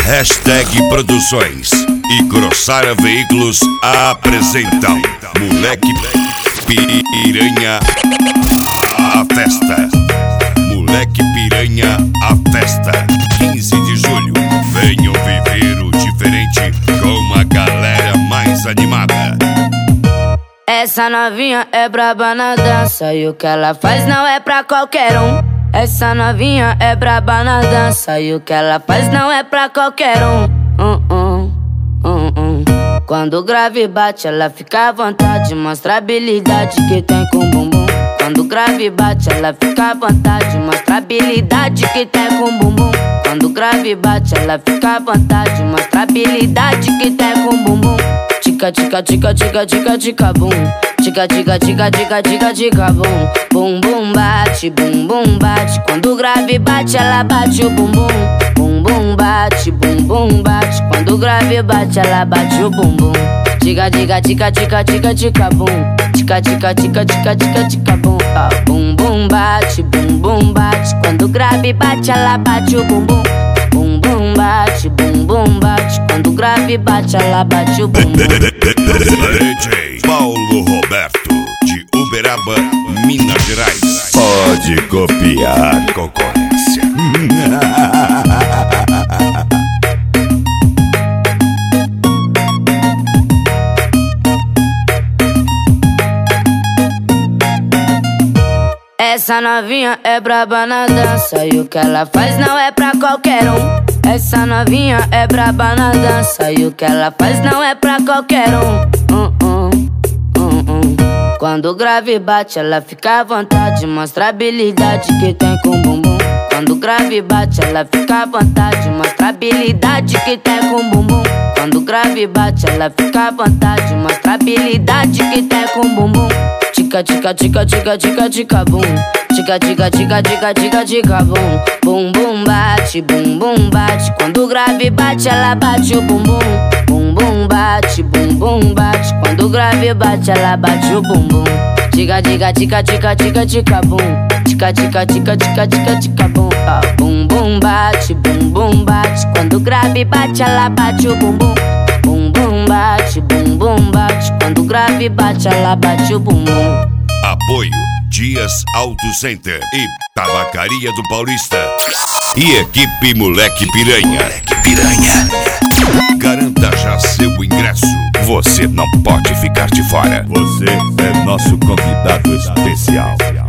Hashtag Produções e Grossara Veículos apresentam Moleque Piranha a Festa. Moleque Piranha a Festa, 15 de julho. Venham viver o diferente com a galera mais animada. Essa novinha é braba na dança e o que ela faz não é pra qualquer um. Essa novinha é braba na dança e o que ela faz não é pra qualquer um. Quando o grave bate, ela fica à vontade, mostra a habilidade que tem com o bumbum. Quando o grave bate, ela fica à vontade, mostra a habilidade que tem com o bumbum. Quando o grave bate, ela fica à vontade, mostra a habilidade que tem com o bumbum. Tica, tica, tica, tica, tica, tica, bum. Tica, tica, tica, tica, tica, tica, bum. Bum, bum, bate, bum, bum, bate. Quando o grave bate, ela bate o bumbum. Bum, bum, bate, bum, bum, bate. Quando o grave bate, ela bate o bumbum. Tica, tica, tica, tica, tica, tica, bum. Tica, tica, tica, tica, tica, tica, bum. Bum, bum, bate, bum, bum, bate. Quando o grave bate, ela bate o bumbum. Bum, bum, bate, bum, bum, bate. Quando o grave bate, ela bate o bumbum. DJ Paulo Roberto, de Uberaba, Minas Gerais. Pode copiar, concorrência. Essa novinha é braba na dança e o que ela faz não é pra qualquer um. Essa novinha é braba na dança e o que ela faz não é pra qualquer um. Quando o grave bate, ela fica à vontade, mostra a habilidade que tem com o bumbum. Quando o grave bate, ela fica à vontade, mostra a habilidade que tem com o bumbum. Quando o grave bate, ela fica à vontade, mostra a habilidade que tem com o bumbum. Tica, tica, tica, tica, tica, tica, bum. Tica, tica, tica, tica, tica, tica, bum. Bum, bum, bate, bum, bum, bate. Quando o grave bate, ela bate o bumbum. Bum, bum, bate, bum, bum, bate. Quando o grave bate, ela bate o bumbum. Tica, tica, tica, tica, tica, tica, bum. Tica, tica, tica, tica, tica, tica, bum. Bum, bum, bate, bum, bum, bate. Quando o grave bate, ela bate o bumbum. Bum, bum, bate, bum, bum, bate. Quando o grave bate, ela bate o bumbum. Apoio Dias Auto Center e Tabacaria do Paulista. E equipe Moleque Piranha. Moleque Piranha. Garanta já seu ingresso. Você não pode ficar de fora. Você é nosso convidado especial.